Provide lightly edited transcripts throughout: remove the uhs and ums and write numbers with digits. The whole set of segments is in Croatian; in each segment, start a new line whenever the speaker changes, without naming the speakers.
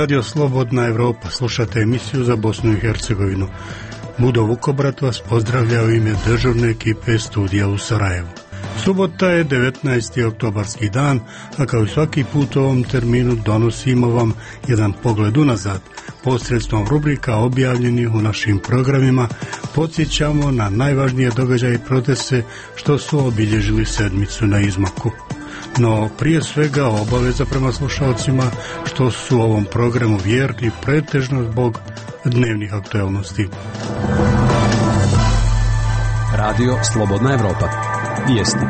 Radio Slobodna Evropa, slušate emisiju za Bosnu i Hercegovinu. Budo Vukobrat vas pozdravlja u ime dežurne ekipe studija u Sarajevu. Subota je 19. oktobarski dan, a kao i svaki put u ovom terminu donosimo vam jedan pogled unazad. Posredstvom rubrika objavljenih u našim programima podsjećamo na najvažnije događaje i procese što su obilježili sedmicu na izmaku. No prije svega obaveza prema slušalcima što su u ovom programu vjerni pretežno zbog dnevnih aktualnosti.
Radio Slobodna Evropa. Vijesti.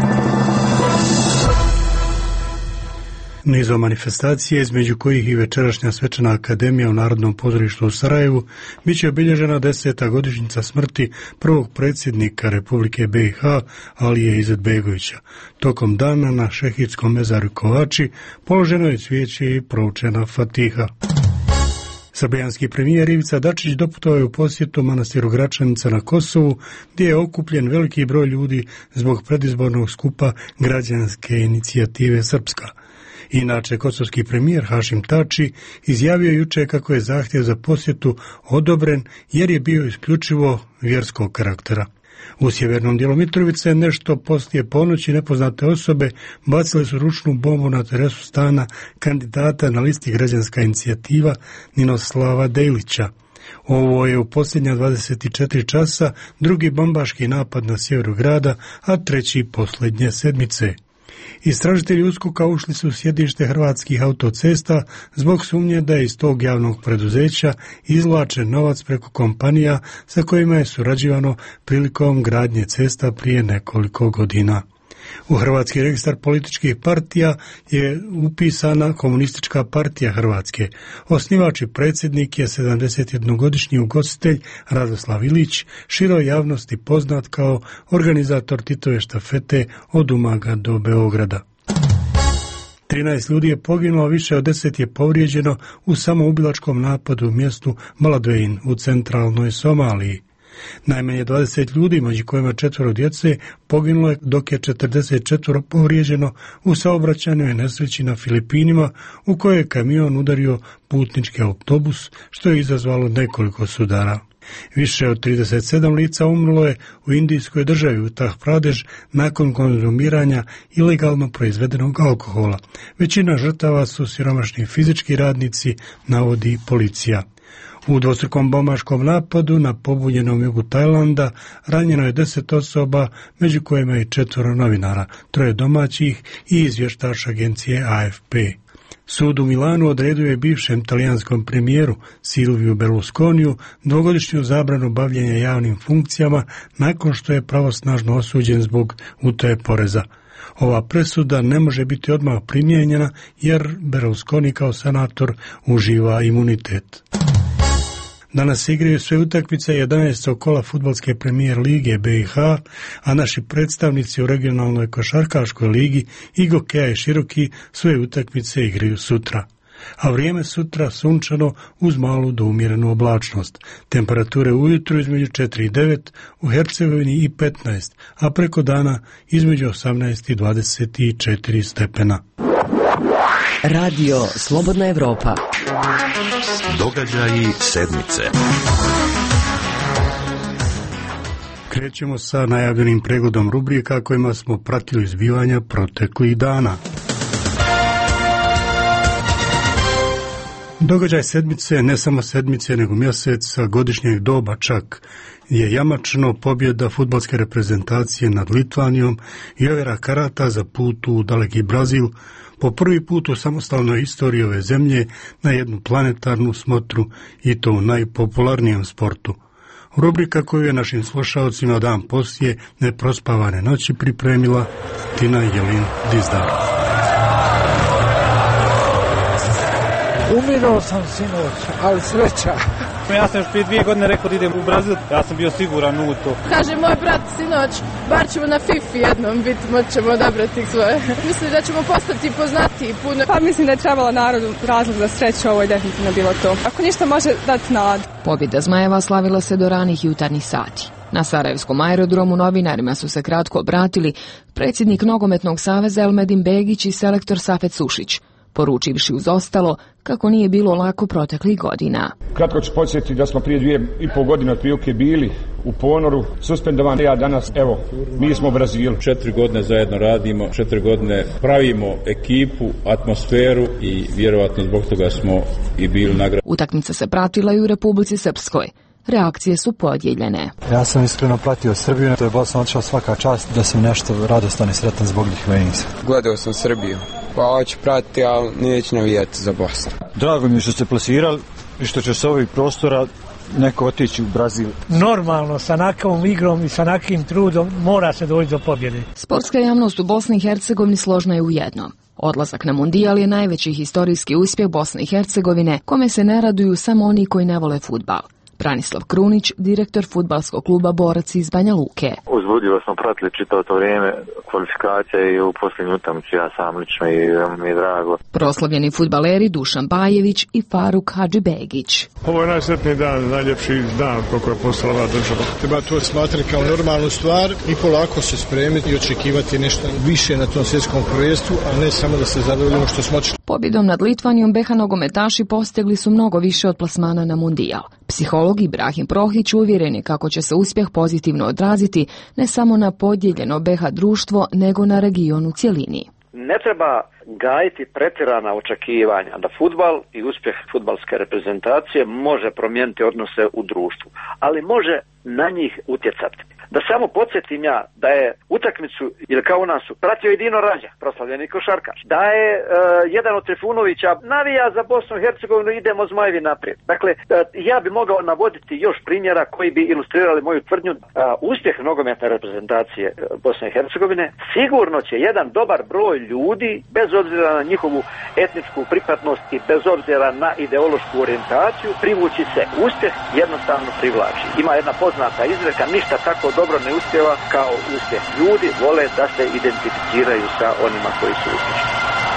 Nizom manifestacije, između kojih i večerašnja svečana akademija u Narodnom pozorištu u Sarajevu, bit će obilježena 10. godišnjica smrti prvog predsjednika Republike BiH, Alije Izetbegovića. Tokom dana na Šehidskom mezaru Kovači položeno je cvijeće i proučena Fatiha. Srbijanski premijer Ivica Dačić doputovao je u posjetu manastiru Gračanica na Kosovu, gdje je okupljen veliki broj ljudi zbog predizbornog skupa građanske inicijative Srpska. Inače, kosovski premijer Hašim Tači izjavio juče kako je zahtjev za posjetu odobren jer je bio isključivo vjerskog karaktera. U sjevernom dijelu Mitrovice nešto poslije ponoći nepoznate osobe bacile su ručnu bombu na terasu stana kandidata na listi Građanska inicijativa Ninoslava Dejlića. Ovo je u posljednja 24 časa drugi bombaški napad na sjeveru grada, a treći posljednje sedmice. Istražitelji USKOK-a ušli su u sjedište Hrvatskih autocesta zbog sumnje da je iz tog javnog preduzeća izvlačen novac preko kompanija sa kojima je surađivano prilikom gradnje cesta prije nekoliko godina. U Hrvatski registar političkih partija je upisana Komunistička partija Hrvatske. Osnivač i predsjednik je 71-godišnji ugostitelj Radoslav Ilić, široj javnosti poznat kao organizator Titove štafete od Umaga do Beograda. 13 ljudi je poginulo, više od 10 je povrijeđeno u samoubilačkom napadu u mjestu Maladvein u centralnoj Somaliji. Najmanje 20 ljudi, među kojima 4 djece, poginulo je, dok je 44 povrijeđeno u saobraćajnoj nesreći na Filipinima, u kojoj je kamion udario putnički autobus, što je izazvalo nekoliko sudara. Više od 37 lica umrlo je u indijskoj državi Uttar Pradesh nakon konzumiranja ilegalno proizvedenog alkohola. Većina žrtava su siromašni fizički radnici, navodi policija. U dvostrukom bombaškom napadu na pobunjenom jugu Tajlanda ranjeno je 10 osoba, među kojima je 4 novinara, 3 domaćih i izvještač agencije AFP. Sud u Milanu odredio je bivšem talijanskom premijeru Silviju Berlusconiju 2-godišnju zabranu bavljenja javnim funkcijama nakon što je pravosnažno osuđen zbog utaje poreza. Ova presuda ne može biti odmah primijenjena jer Berlusconi kao senator uživa imunitet. Danas se igraju sve utakmice 11. kola fudbalske premijer lige BiH, a naši predstavnici u regionalnoj košarkaškoj ligi i Gokeja i Široki sve utakmice igraju sutra. A vrijeme sutra sunčano uz malu do umjerenu oblačnost. Temperature ujutru između 4 i 9, u Hercegovini i 15, a preko dana između 18 i 24 stepena.
Radio Slobodna Evropa.
Događaji sedmice.
Krećemo sa najavljenim pregledom rubrika kojima smo pratili zbivanja proteklih dana. Događaj sedmice, ne samo sedmice, nego mjeseca, godišnjeg doba čak, je jamačno pobjeda fudbalske reprezentacije nad Litvanijom i ovjera karata za put u daleki Brazil, po prvi put u samostalnoj istoriji ove zemlje na jednu planetarnu smotru i to u najpopularnijem sportu. Rubrika koju je našim slušalcima dan poslije neprospavane noći pripremila Tina Jelin Dizdar.
Umirao sam sinoć, ali sreća.
Ja sam još prije 2 godine rekao da idem u Brazil, ja sam bio siguran u to.
Kaže moj brat sinoć, bar ćemo na FIFA jednom biti, moćemo odabrati svoje. Mislim da ćemo postati poznatiji puno.
Pa mislim da je trebalo narodu razlog za sreću, ovo je definitivno bilo to. Ako ništa može dati nadu.
Pobjeda Zmajeva slavila se do ranih jutarnjih sati. Na Sarajevskom aerodromu novinarima su se kratko obratili predsjednik Nogometnog saveza Elmedin Begić i selektor Safet Sušić. poručivši uz ostalo kako nije bilo lako proteklih godina.
Kratko ću podsjetiti da smo prije 2,5 godine otprilike bili u ponoru, suspendovani, a danas, evo, mi smo u Brazilu.
4 godine zajedno radimo, 4 godine pravimo ekipu, atmosferu i vjerovatno zbog toga smo i bili nagrađeni.
Utakmica se pratila i u Republici Srpskoj. Reakcije su podijeljene.
Ja sam iskreno pratio Srbiju, to je Bosna odšla svaka čast, da sam nešto radostan i sretan zbog njih Veninsa.
Gledao sam Srbiju, pa hoću pratiti, ali neću navijati za Bosnu.
Drago mi je što ste plasirali i što će s ovih prostora neko otići u Brazil.
Normalno, sa onakvom igrom i sa onakim trudom mora se doći do pobjede.
Sportska javnost u Bosni i Hercegovini složna je u jednom. Odlazak na mundijal je najveći historijski uspjeh Bosne i Hercegovine, kome se ne raduju samo oni koji ne vole fudbal. Branislav Krunić, direktor fudbalskog kluba Borac iz Banja Luke.
Uzbudljivo smo pratili čitavo to vrijeme kvalifikacije i u posljednju utakmicu, ja sam lično, i mi je drago.
Proslavljeni fudbaleri Dušan Bajević i Faruk Hadžibegić.
Ovo je najsretniji dan, najljepši dan koliko je postala ova država.
Treba to smatrati kao normalnu stvar i polako se spremiti i očekivati nešto više na tom svjetskom prvenstvu, a ne samo da se zadovoljimo što smo odšli.
Pobjedom nad Litvanijom BiH nogometaši postigli su mnogo više od plasmana na mundijal. Psiholog Ibrahim Prohić uvjeren je kako će se uspjeh pozitivno odraziti ne samo na podijeljeno BiH društvo, nego na region u cjelini.
Ne treba gajiti pretjerana očekivanja da fudbal i uspjeh fudbalske reprezentacije može promijeniti odnose u društvu, ali može na njih utjecati. Da samo podsjetim ja da je utakmicu, ili kao u nas, pratio i Dino Rađa, proslavljeni košarkaš. Da je jedan od Trifunovića navija za Bosnu i Hercegovinu, idemo zmajevi naprijed. Dakle, ja bi mogao navoditi još primjera koji bi ilustrirali moju tvrdnju. Uspjeh nogometne reprezentacije Bosne i Hercegovine sigurno će jedan dobar broj ljudi, bez obzira na njihovu etničku pripadnost i bez obzira na ideološku orijentaciju, privući se. Uspjeh jednostavno privlači. Ima jedna poznata izreka, ništa tako dobro ne uspjeva kao uspjeh. Ljudi vole da se identificiraju sa onima koji su uspješni.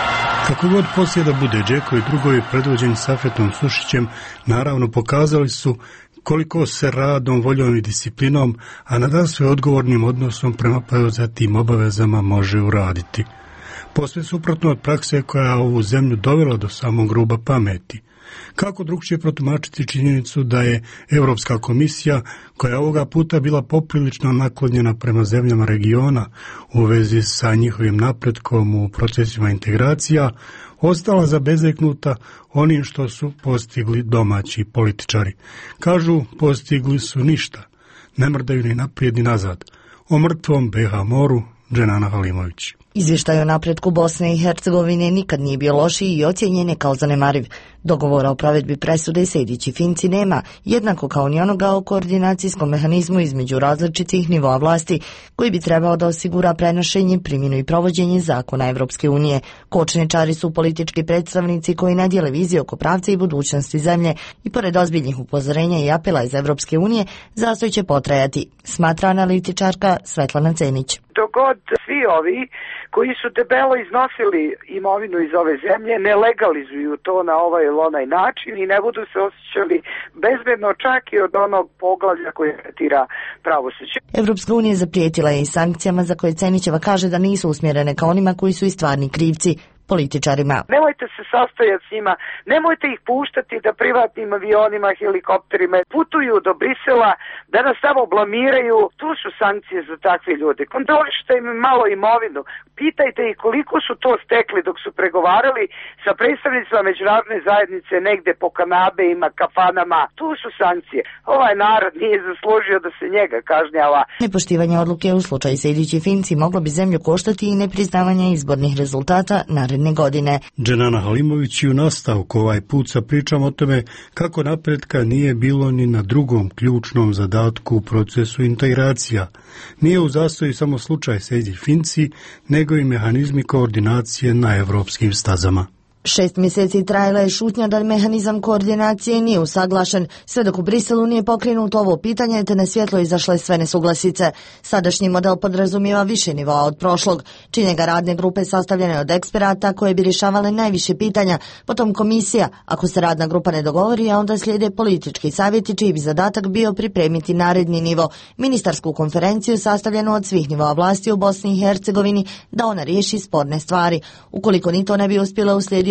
Kako god poslije da bude, Džeko i drugovi predvođeni Safetom Sušićem naravno pokazali su koliko se radom, voljom i disciplinom, a nadasve odgovornim odnosom prema preuzetim obavezama može uraditi. Posve suprotno od prakse koja je ovu zemlju dovela do samog ruba pameti. Kako drugčije protumačiti činjenicu da je Europska komisija, koja je ovoga puta bila poprilično naklonjena prema zemljama regiona u vezi sa njihovim napretkom u procesima integracija, ostala zabezeknuta onim što su postigli domaći političari. Kažu, postigli su ništa, ne mrdaju ni naprijed ni nazad. O mrtvom BiH moru, Dženana Halimović.
Izvještaj o napretku Bosne i Hercegovine nikad nije bio lošiji i ocijenjen je kao zanemariv. Dogovora o provedbi presude Sejdić i Finci nema, jednako kao ni onoga o koordinacijskom mehanizmu između različitih nivoa vlasti, koji bi trebao da osigura prenošenje, primjenu i provođenje zakona Evropske unije. Kočničari su politički predstavnici koji ne dijele viziju oko pravca i budućnosti zemlje i pored ozbiljnih upozorenja i apela iz Evropske unije, zastoj će potrajati, smatra analitičarka Svetlana Cenić.
Dok god svi ovi koji su debelo iznosili imovinu iz ove zemlje ne legalizuju to na ovaj ili onaj način i ne budu se osjećali bezbedno čak i od onog poglavlja koje tretira pravosuđe.
Evropska unija zaprijetila je i sankcijama za koje Cenićeva kaže da nisu usmjerene ka onima koji su i stvarni krivci, političarima.
Nemojte se sastojati s njima, nemojte ih puštati da privatnim avionima, helikopterima putuju do Brisela, da nas tamo blamiraju. Tu su sankcije za takve ljude. Kontrolišite im malo imovinu. Pitajte ih koliko su to stekli dok su pregovarali sa predstavnicima međunarodne zajednice negde po kanabejima, kafanama. Tu su sankcije. Ovaj narod nije zaslužio da se njega kažnjava.
Nepoštivanje odluke u slučaju Sejdić i Finci moglo bi zemlju koštati i nepriznavanje izbornih rezultata naredne godine.
Dženana Halimović i u nastavku ovaj put sa pričam o tome kako napretka nije bilo ni na drugom ključnom zadatku u procesu integracija. Nije u zastoji samo slučaj Sejdić i Finci, nego i mehanizmi koordinacije na evropskim stazama.
6 mjeseci trajala je šutnja da mehanizam koordinacije nije usaglašen, sve dok u Briselu nije pokrenuto ovo pitanje te na svjetlo izašle sve nesuglasice. Sadašnji model podrazumijeva više nivoa od prošlog. Čine ga radne grupe sastavljene od eksperata koje bi rješavale najviše pitanja, potom komisija, ako se radna grupa ne dogovori, a onda slijede politički savjeti čiji bi zadatak bio pripremiti naredni nivo, ministarsku konferenciju sastavljenu od svih nivoa vlasti u Bosni i Hercegovini, da ona riješi sporne stvari. Ukoliko ni to ne bi uspjela, uslijedio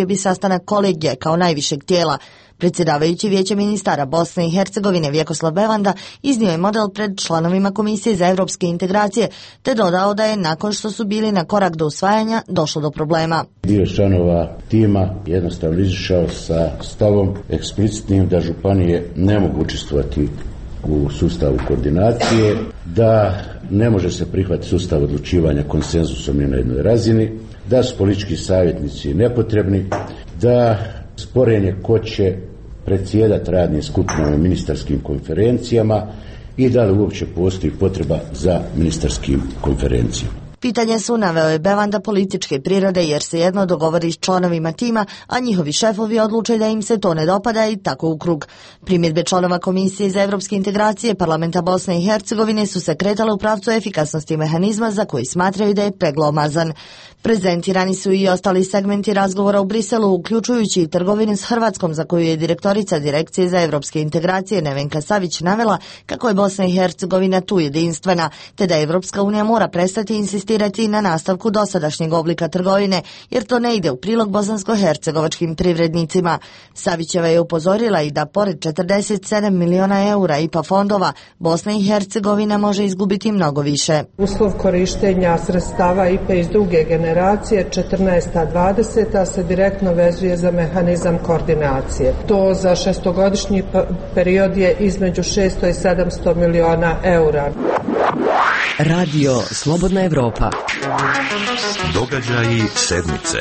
bi sastanak kolegija kao najvišeg tijela. Predsjedavajući Vijeće ministara Bosne i Hercegovine Vjekoslav Bevanda iznio je model pred članovima Komisije za europske integracije, te dodao da je nakon što su bili na korak do usvajanja došlo do problema.
Dio članova tima jednostavno izišao sa stavom eksplicitnim da županije ne mogu učestvovati u sustavu koordinacije, da ne može se prihvatiti sustav odlučivanja konsenzusom ni na jednoj razini, da su politički savjetnici nepotrebni, da sporenje ko će predsjedati radnim skupinama i ministarskim konferencijama i da li uopće postoji potreba za ministarskim konferencijama.
Pitanje su, naveo je Bevanda, političke prirode jer se jedno dogovori s članovima tima, a njihovi šefovi odluče da im se to ne dopada i tako u krug. Primjedbe članova Komisije za evropske integracije Parlamenta Bosne i Hercegovine su se kretale u pravcu efikasnosti mehanizma za koji smatraju da je preglomazan. Prezentirani su i ostali segmenti razgovora u Briselu, uključujući i trgovinu s Hrvatskom, za koju je direktorica Direkcije za evropske integracije Nevenka Savić navela kako je Bosna i Hercegovina tu jedinstvena, te da Evropska unija mora prestati insistirati na nastavku dosadašnjeg oblika trgovine, jer to ne ide u prilog bosansko-hercegovačkim privrednicima. Savićeva je upozorila i da pored 47 miliona eura IPA fondova, Bosna i Hercegovina može izgubiti mnogo više.
Uslov korištenja sredstava IPA iz druge generacije 14-20 se direktno vezuje za mehanizam koordinacije. To za šestogodišnji period je između 600 i 700 miliona eura.
Radio Slobodna Evropa.
Događaji sedmice.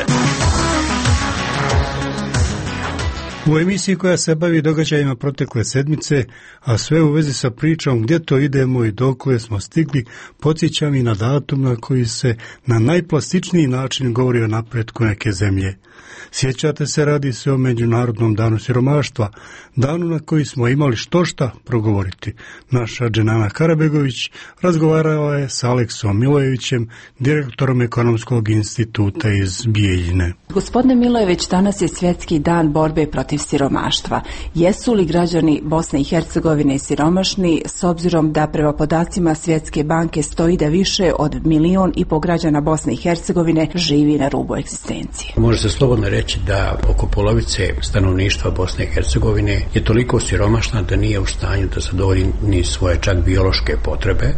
U emisiji koja se bavi događajima protekle sedmice, a sve u vezi sa pričom gdje to idemo i dokle smo stigli, podsjećam i na datum na koji se na najplastičniji način govori o napretku neke zemlje. Sjećate se, radi se o Međunarodnom danu siromaštva, danu na koji smo imali štošta progovoriti. Naša Dženana Karabegović razgovarala je s Aleksom Milojevićem, direktorom Ekonomskog instituta iz Bijeljine.
Gospodine Milojević, danas je svjetski dan borbe protiv siromaštva. Jesu li građani Bosne i Hercegovine siromašni, s obzirom da prema podacima Svjetske banke stoji da više od 1,5 milijuna građana Bosne i Hercegovine živi na rubu egzistencije?
Može se slobodno reći da oko polovice stanovništva Bosne i Hercegovine je toliko siromašna da nije u stanju da zadovolji ni svoje čak biološke potrebe,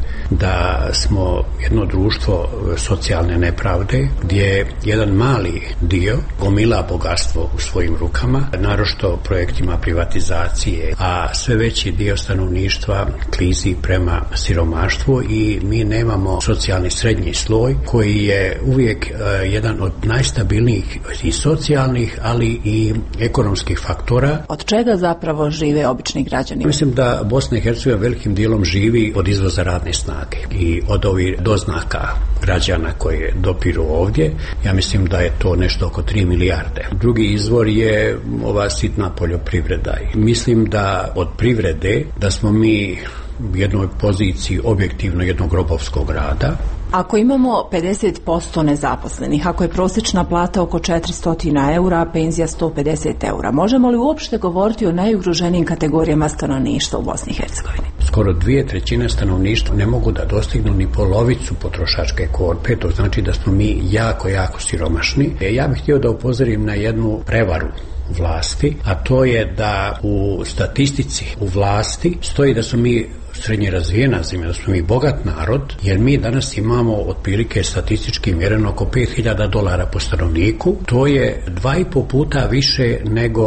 da smo jedno društvo socijalne nepravde gdje jedan mali dio gomila bogatstvo u svojim rukama, naročito projektima privatizacije, a sve veći dio stanovništva klizi prema siromaštvu i mi nemamo socijalni srednji sloj koji je uvijek jedan od najstabilnijih i socijalnih, ali i ekonomskih faktora.
Od čega zapravo žive obični građani?
Mislim da Bosna i Hercegovina velikim dijelom živi od izvoza radne snage i od ovih doznaka građana koje dopiru ovdje. Ja mislim da je to nešto oko 3 milijarde. Drugi izvor je ova sitna poljoprivreda. Mislim da od privrede da smo mi u jednoj poziciji objektivno jednog robovskog rada.
Ako imamo 50% nezaposlenih, ako je prosječna plata oko 400 eura, a penzija 150 eura, možemo li uopšte govoriti o najugroženijim kategorijama stanovništva u Bosni i Hercegovini?
Skoro 2/3 stanovništva ne mogu da dostignu ni polovicu potrošačke korpe, to znači da smo mi jako, jako siromašni. Ja bih htio da upozorim na jednu prevaru vlasti, a to je da u statistici u vlasti stoji da smo mi srednje razvijena zemlja, da smo mi bogat narod, jer mi danas imamo otprilike statistički mjereno oko $5.000 po stanovniku. To je 2,5 puta više nego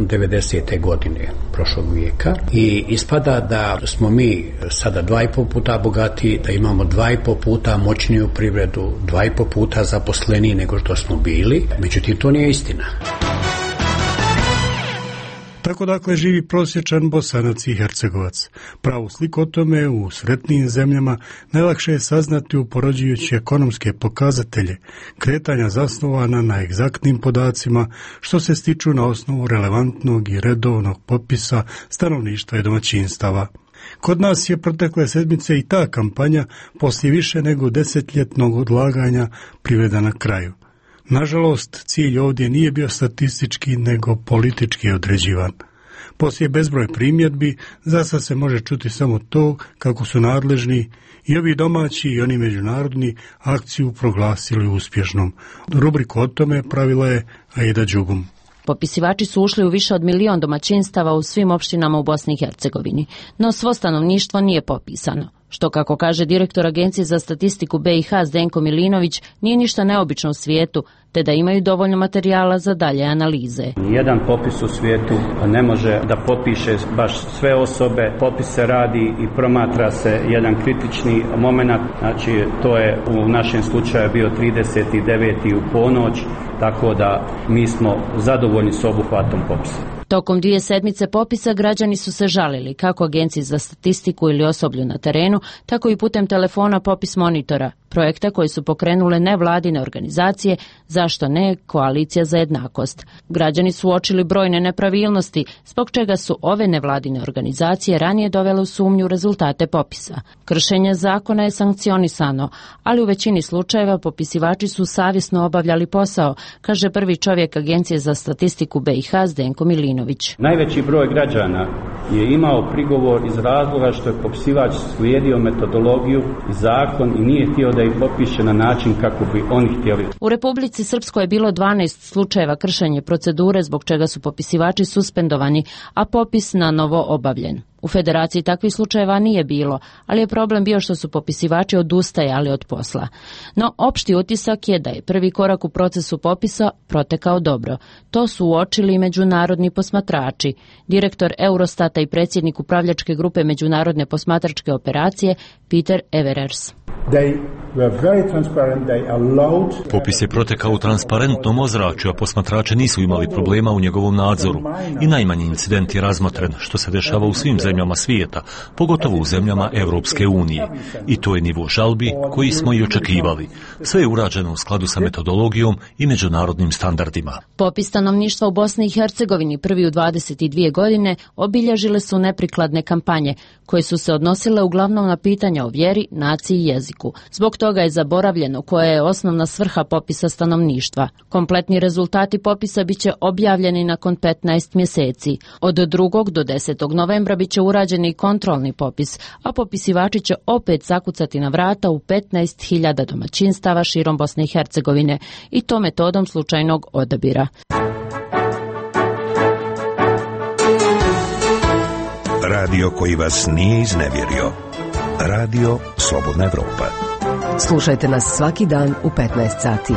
90. godine prošlog vijeka i ispada da smo mi sada 2,5 puta bogatiji, da imamo 2,5 puta moćniju privredu, 2,5 puta zaposleniji nego što smo bili. Međutim, to nije istina.
Tako dakle živi prosječan Bosanac i Hercegovac. Pravu sliku o tome u sretnijim zemljama najlakše je saznati upoređujući ekonomske pokazatelje, kretanja zasnovana na egzaktnim podacima što se stiču na osnovu relevantnog i redovnog popisa stanovništva i domaćinstava. Kod nas je protekle sedmice i ta kampanja poslije više nego 10-ljetnog odlaganja priveda na kraju. Nažalost, cilj ovdje nije bio statistički, nego politički određivan. Poslije bezbroj primjedbi, zasad se može čuti samo to kako su nadležni i ovi domaći i oni međunarodni akciju proglasili uspješnom. Rubriku o tome pravila je Aida Đugum.
Popisivači su ušli u više od 1 milion domaćinstava u svim opštinama u Bosni i Hercegovini, no svo stanovništvo nije popisano, što, kako kaže direktor Agencije za statistiku BiH Zdenko Milinović, nije ništa neobično u svijetu, te da imaju dovoljno materijala za dalje analize.
Nijedan popis u svijetu ne može da popiše baš sve osobe. Popis se radi i promatra se jedan kritični moment, znači to je u našem slučaju bio 39. u ponoć, tako da mi smo zadovoljni s obuhvatom popisa.
Tokom 2 sedmice popisa građani su se žalili kako Agenciji za statistiku ili osoblju na terenu, tako i putem telefona Popis monitora, projekta koji su pokrenule nevladine organizacije, zašto ne Koalicija za jednakost. Građani su uočili brojne nepravilnosti, zbog čega su ove nevladine organizacije ranije dovele u sumnju rezultate popisa. Kršenje zakona je sankcionisano, ali u većini slučajeva popisivači su savjesno obavljali posao, kaže prvi čovjek Agencije za statistiku BiH Zdenko Milinović.
Najveći broj građana je imao prigovor iz razloga što je popisivač slijedio metodologiju i zakon i nije htio da ih popiše na način kako bi oni htjeli.
U Republici Srpskoj je bilo 12 slučajeva kršenja procedure zbog čega su popisivači suspendovani, a popis na novo obavljen. U Federaciji takvih slučajeva nije bilo, ali je problem bio što su popisivači odustajali od posla. No, opšti utisak je da je prvi korak u procesu popisa protekao dobro. To su uočili i međunarodni posmatrači. Direktor Eurostata i predsjednik upravljačke grupe Međunarodne posmatračke operacije Peter Everers.
Popis je protekao u transparentnom ozračju, a posmatrači nisu imali problema u njegovom nadzoru. I najmanji incident je razmotren, što se dešava u svim zemljama svijeta, pogotovo u zemljama Europske unije. I to je nivo žalbi koji smo i očekivali. Sve je urađeno u skladu sa metodologijom i međunarodnim standardima.
Popis stanovništva u Bosni i Hercegovini prvi u 22 godine obilježile su neprikladne kampanje, koje su se odnosile uglavnom na pitanja o vjeri, naciji i jeziku. Zbog toga je zaboravljeno koja je osnovna svrha popisa stanovništva. Kompletni rezultati popisa biće objavljeni nakon 15 mjeseci. Od 2. do 10. novembra biće urađen i kontrolni popis, a popisivači će opet zakucati na vrata u 15.000 domaćinstava širom Bosne i Hercegovine, i to metodom slučajnog odabira.
Radio koji vas nije iznevjerio. Radio Slobodna Evropa.
Slušajte nas svaki dan u 15 sati.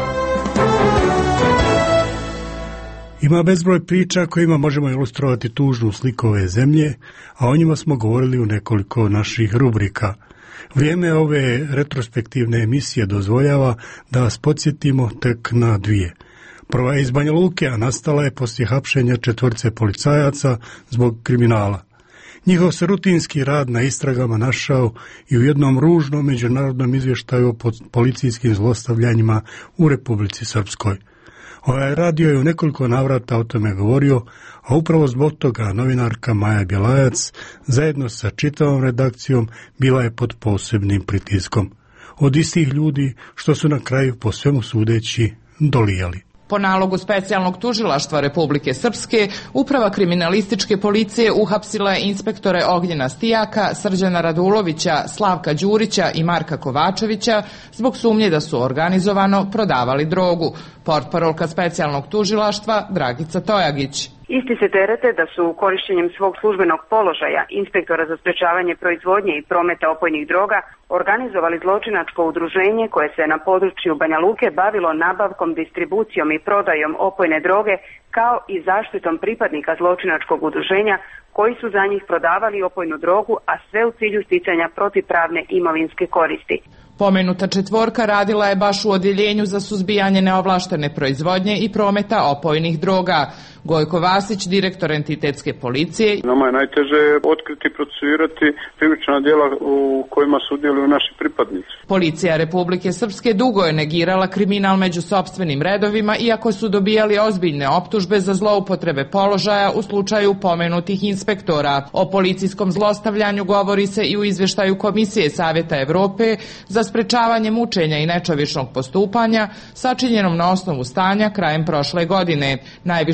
Ima bezbroj priča kojima možemo ilustrovati tužnu sliku ove zemlje, a o njima smo govorili u nekoliko naših rubrika. Vrijeme ove retrospektivne emisije dozvoljava da vas podsjetimo tek na 2. Prva je iz Banja Luke, a nastala je poslije hapšenja 4 policajaca zbog kriminala. Njihov se rutinski rad na istragama našao i u jednom ružnom međunarodnom izvještaju o policijskim zlostavljanjima u Republici Srpskoj. Ovaj radio je u nekoliko navrata o tome govorio, a upravo zbog toga novinarka Maja Bjelajac zajedno sa čitavom redakcijom bila je pod posebnim pritiskom. Od istih ljudi što su na kraju po svemu sudeći dolijali.
Po nalogu specijalnog tužilaštva Republike Srpske, Uprava kriminalističke policije uhapsila je inspektore Ognjena Stijaka, Srđana Radulovića, Slavka Đurića i Marka Kovačevića zbog sumnje da su organizovano prodavali drogu. Portparolka specijalnog tužilaštva Dragica Tojagić.
Isti se terete da su korištenjem svog službenog položaja inspektora za sprečavanje proizvodnje i prometa opojnih droga organizovali zločinačko udruženje koje se na području Banja Luke bavilo nabavkom, distribucijom i prodajom opojne droge, kao i zaštitom pripadnika zločinačkog udruženja koji su za njih prodavali opojnu drogu, a sve u cilju sticanja protivpravne imovinske koristi.
Pomenuta 4 radila je baš u odjeljenju za suzbijanje neovlaštene proizvodnje i prometa opojnih droga. Gojko Vasić, direktor entitetske policije.
Nama je najteže otkriti i procesuirati krivična djela u kojima sudjeluju naši pripadnici.
Policija Republike Srpske dugo je negirala kriminal među sopstvenim redovima, iako su dobijali ozbiljne optužbe za zloupotrebe položaja u slučaju pomenutih inspektora. O policijskom zlostavljanju govori se i u izvještaju Komisije Savjeta Evrope za sprečavanje mučenja i nečovječnog postupanja, sačinjenom na osnovu stanja krajem prošle godine. Najviše pritužbi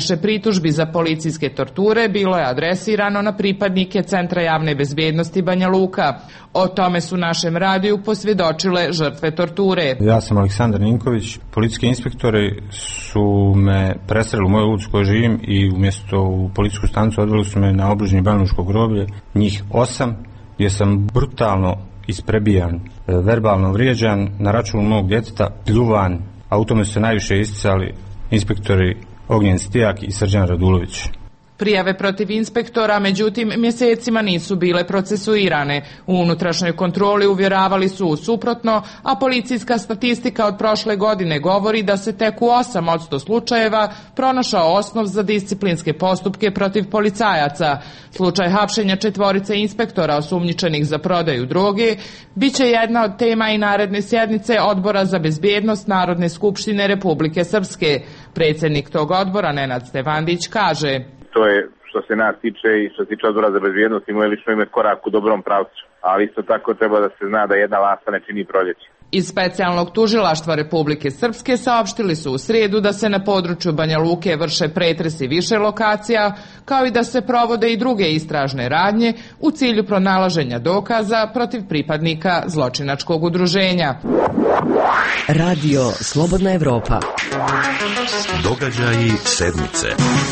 pritužbi za policijske torture bilo je adresirano na pripadnike Centra javne bezbednosti Banja Luka. O tome su našem radiju posvjedočile žrtve torture.
Ja sam Aleksandar Ninković. Policijski inspektori su me presreli u moju ulicu koju živim i umjesto u policijsku stanicu odveli su me na obližnje Banovačko groblje, njih 8, gdje sam brutalno isprebijan, verbalno vrijeđan na račun mog djeteta, pljuvan, a u tome su se najviše isticali inspektori Ognjen Stijak i Srđan Radulović.
Prijave protiv inspektora, međutim, mjesecima nisu bile procesuirane. U unutrašnjoj kontroli uvjeravali su u suprotno, a policijska statistika od prošle godine govori da se tek u 8% slučajeva pronašao osnov za disciplinske postupke protiv policajaca. Slučaj hapšenja 4 inspektora osumnjičenih za prodaju droge biće jedna od tema i naredne sjednice Odbora za bezbjednost Narodne skupštine Republike Srpske. Predsjednik tog odbora, Nenad Stevandić, kaže:
To je što se nas tiče i što se tiče Odbora za bezbjednost i moje lično ime korak u dobrom pravcu. Ali isto tako treba da se zna da jedna lasta ne čini proljeće.
Iz specijalnog tužilaštva Republike Srpske saopštili su u srijedu da se na području Banja Luke vrše pretresi više lokacija, kao i da se provode i druge istražne radnje u cilju pronalaženja dokaza protiv pripadnika zločinačkog udruženja.
Radio Slobodna Evropa.
Događaji sedmice.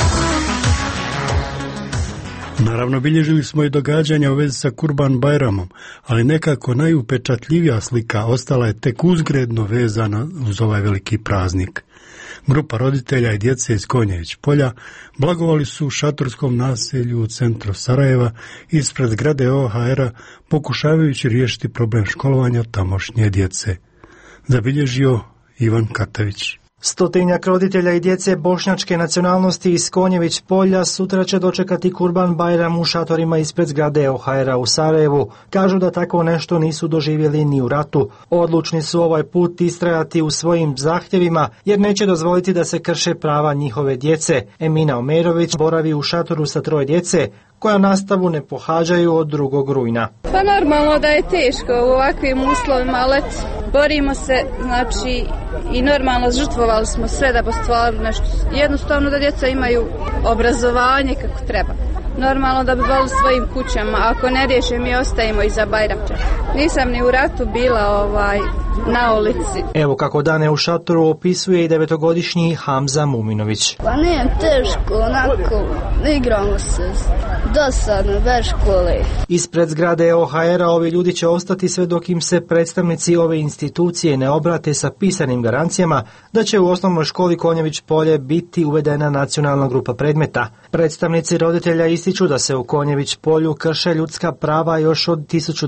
Naravno, bilježili smo i događanja u vezi sa Kurban Bajramom, ali nekako najupečatljivija slika ostala je tek uzgredno vezana uz ovaj veliki praznik. Grupa roditelja i djece iz Konjević polja blagovali su u šatorskom naselju u centru Sarajeva ispred zgrade OHR-a, pokušavajući riješiti problem školovanja tamošnje djece. Zabilježio Ivan Katavić.
Stotinjak roditelja i djece bošnjačke nacionalnosti iz Konjević polja sutra će dočekati Kurban Bajram u šatorima ispred zgrade OHR-a u Sarajevu. Kažu da tako nešto nisu doživjeli ni u ratu. Odlučni su ovaj put istrajati u svojim zahtjevima jer neće dozvoliti da se krše prava njihove djece. Emina Omerović boravi u šatoru sa 3 djece koja nastavu ne pohađaju od 2. rujna.
Pa normalno da je teško u ovakvim uslovima, ali borimo se, znači, i normalno žrtvovali smo sve da postvarili nešto. Jednostavno da djeca imaju obrazovanje kako treba. Normalno da bi bili svojim kućama, ako ne riješe mi ostajemo iza Bajramča. Nisam ni u ratu bila na ulici.
Evo kako dane u šatoru opisuje i 9-godišnji Hamza Muminović.
Pa nije teško, onako, igramo se, dosadno, bez škole.
Ispred zgrade OHR-a ovi ljudi će ostati sve dok im se predstavnici ove institucije ne obrate sa pisanim garancijama da će u osnovnoj školi Konjević polje biti uvedena nacionalna grupa predmeta. Predstavnici roditelja ističu da se u Konjević polju krše ljudska prava još od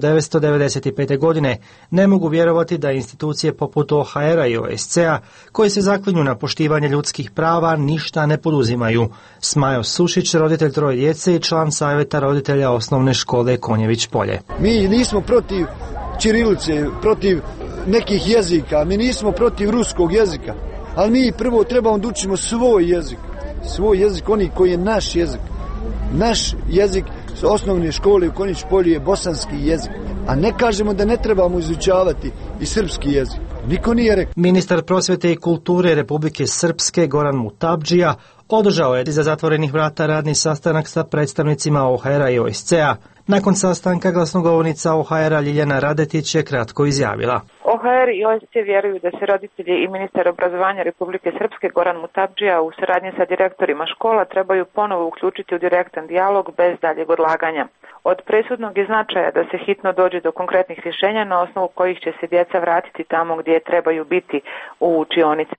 1995. godine. Ne mogu vjerovati da institucije poput OHR-a i OSCE-a, koje se zaklinju na poštivanje ljudskih prava, ništa ne poduzimaju. Smajo Sušić, roditelj 3 djece i član savjeta roditelja osnovne škole Konjević polje.
Mi nismo protiv ćirilice, protiv nekih jezika, mi nismo protiv ruskog jezika, ali mi prvo trebamo da učimo svoj jezik. Svoj jezik, oni koji je naš jezik. Naš jezik s osnovne škole u Konjić polju je bosanski jezik. A ne kažemo da ne trebamo izučavati i srpski jezik. Niko nije rekao.
Ministar prosvjete i kulture Republike Srpske Goran Mutabdžija održao je iza zatvorenih vrata radni sastanak sa predstavnicima OHR-a i OSCE-a. Nakon sastanka glasnogovornica OHR-a Ljiljana Radetić je kratko izjavila.
OHR i OSCE vjeruju da se roditelji i ministar obrazovanja Republike Srpske Goran Mutabdžija u suradnji sa direktorima škola trebaju ponovo uključiti u direktan dijalog bez daljeg odlaganja. Od presudnog je značaja da se hitno dođe do konkretnih rješenja na osnovu kojih će se djeca vratiti tamo gdje trebaju biti, u učionici.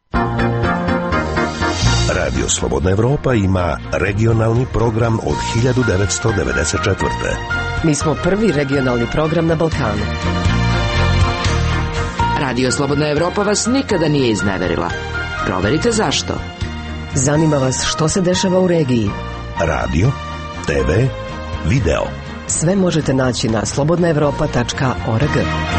Radio Slobodna Evropa ima regionalni program od 1994.
Mi smo prvi regionalni program na Balkanu.
Radio Slobodna Evropa vas nikada nije izneverila. Proverite zašto.
Zanima vas što se dešava u regiji.
Radio, TV, video.
Sve možete naći na slobodnaevropa.org.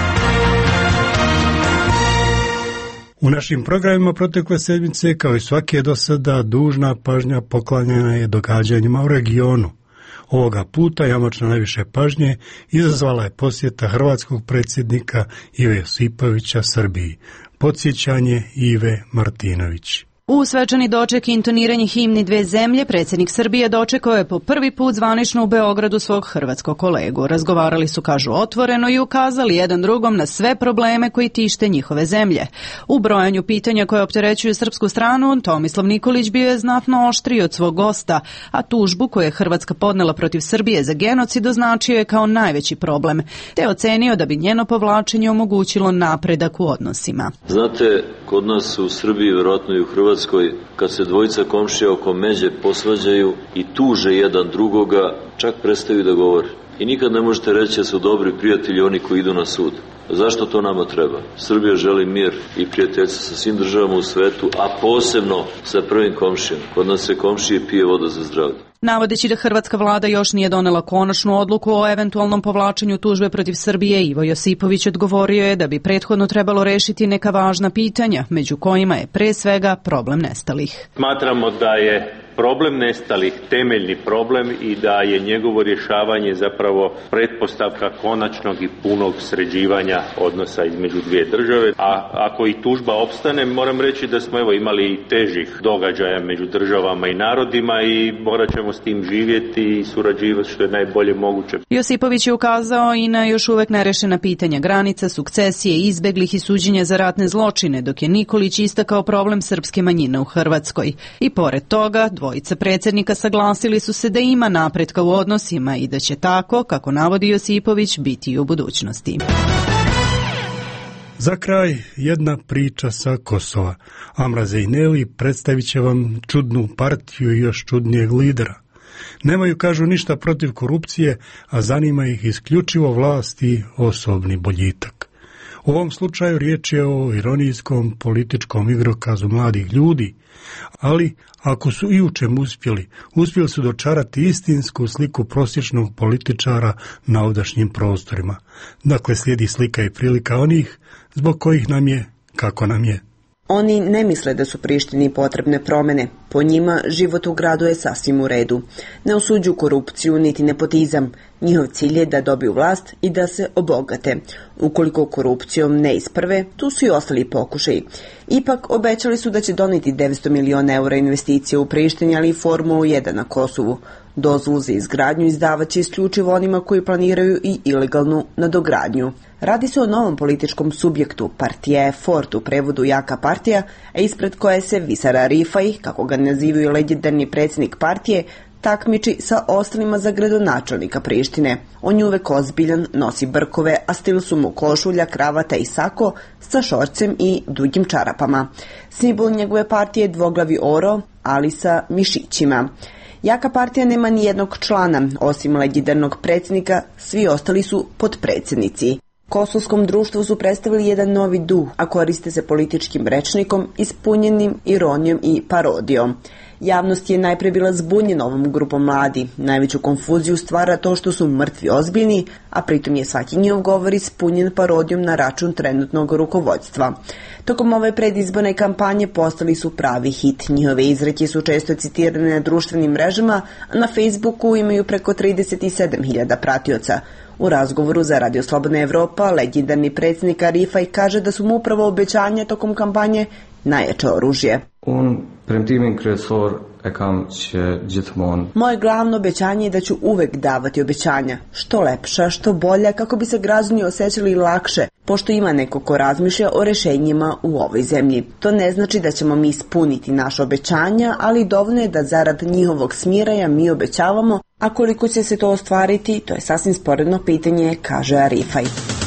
U našim programima protekle sedmice, kao i svake do sada, dužna pažnja poklanjena je događanjima u regionu. Ovoga puta jamačno najviše pažnje izazvala je posjeta hrvatskog predsjednika Ive Josipovića Srbiji. Podsjećanje Ive Martinović.
U svečani doček i intoniranje himni dve zemlje, predsjednik Srbije dočekao je po prvi put zvanično u Beogradu svog hrvatskog kolegu. Razgovarali su, kažu, otvoreno i ukazali jedan drugom na sve probleme koji tište njihove zemlje. U brojanju pitanja koje opterećuju srpsku stranu, Tomislav Nikolić bio je znatno oštriji od svog gosta, a tužbu koju je Hrvatska podnela protiv Srbije za genocid označio je kao najveći problem, te ocenio da bi njeno povlačenje omogućilo napredak u odnosima.
Znate, kod nas u Srbiji, verovatno i u Hrvatskoj, kad se dvojica komšija oko međe posvađaju i tuže jedan drugoga, čak prestaju da govore. I nikad ne možete reći da su dobri prijatelji oni koji idu na sud. Zašto to nama treba? Srbija želi mir i prijateljstvo sa svim državama u svetu, a posebno sa prvim komšijom. Kod nas se komšije pije voda za zdravlje.
Navodeći da hrvatska vlada još nije donela konačnu odluku o eventualnom povlačenju tužbe protiv Srbije, Ivo Josipović odgovorio je da bi prethodno trebalo rešiti neka važna pitanja, među kojima je pre svega problem nestalih.
Smatramo da je problem nestalih temeljni problem i da je njegovo rješavanje zapravo pretpostavka konačnog i punog sređivanja odnosa između dvije države. A ako i tužba opstane, moram reći da smo imali i težih događaja među državama i narodima i morat ćemo s tim živjeti i surađivati što je najbolje moguće.
Josipović je ukazao i na još uvek nerešena pitanja granica, sukcesije, izbeglih i suđenja za ratne zločine, dok je Nikolić istakao problem srpske manjine u Hrvatskoj. I pored toga, dvojica predsjednika saglasili su se da ima napretka u odnosima i da će tako, kako navodi Josipović, biti i u budućnosti.
Za kraj jedna priča sa Kosova. Amra Zejneli predstavit će vam čudnu partiju i još čudnijeg lidera. Nemaju, kažu, ništa protiv korupcije, a zanima ih isključivo vlast i osobni boljitak. U ovom slučaju riječ je o ironijskom političkom igrokazu mladih ljudi, ali ako su i u čemu uspjeli su dočarati istinsku sliku prosječnog političara na ovdašnjim prostorima. Dakle, slijedi slika i prilika onih zbog kojih nam je kako nam je.
Oni ne misle da su Prištini potrebne promjene. Po njima život u gradu je sasvim u redu. Ne osuđuju korupciju niti nepotizam. Njihov cilj je da dobiju vlast i da se obogate. Ukoliko korupcijom ne isprve, tu su i ostali pokušaji. Ipak obećali su da će donijeti 900 miliona eura investicije u Prištini, ali i Formulu 1 na Kosovu. Dozvolu za izgradnju izdavat će isključivo onima koji planiraju i ilegalnu nadogradnju. Radi se o novom političkom subjektu, partija Fort, u prevodu jaka partija, a ispred koje se Visara Rifaj, kako ga nazivaju legendarni predsjednik partije, takmiči sa ostalima za gradonačelnika Prištine. On je uvek ozbiljan, nosi brkove, a stil su mu košulja, kravata i sako sa šorcem i dugim čarapama. Simbol njegove partije je dvoglavi oro, ali sa mišićima. Jaka partija nema ni jednog člana, osim legendarnog predsjednika, svi ostali su potpredsjednici. Kosovskom društvu su predstavili jedan novi duh, a koriste se političkim rečnikom ispunjenim ironijom i parodijom. Javnost je najprije bila zbunjena ovom grupom mladi. Najveću konfuziju stvara to što su mrtvi ozbiljni, a pritom je svaki njihov govor ispunjen parodijom na račun trenutnog rukovodstva. Tokom ove predizborne kampanje postali su pravi hit. Njihove izreke su često citirane na društvenim mrežama, a na Facebooku imaju preko 37.000 pratioca. U razgovoru za Radio Slobodna Evropa, legendarni predsjednik Rifaj kaže da su mu upravo obećanja tokom kampanje najjače oružje. Moje glavno obećanje je da ću uvek davati obećanja, što lepša, što bolja, kako bi se građani osjećali lakše, pošto ima neko ko razmišlja o rešenjima u ovoj zemlji. To ne znači da ćemo mi ispuniti naše obećanja, ali dovoljno je da zarad njihovog smiraja mi obećavamo, a koliko će se to ostvariti, to je sasvim sporedno pitanje, kaže Arifaj.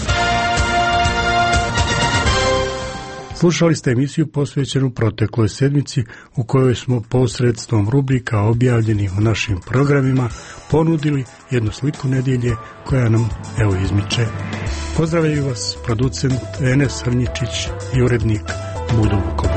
Slušali ste emisiju posvećenu protekloj sedmici u kojoj smo posredstvom rubrika objavljenih u našim programima ponudili jednu sliku nedjelje koja nam evo izmiče. Pozdravljaju vas producent Enes Hrnjičić i urednik Budo Vuković.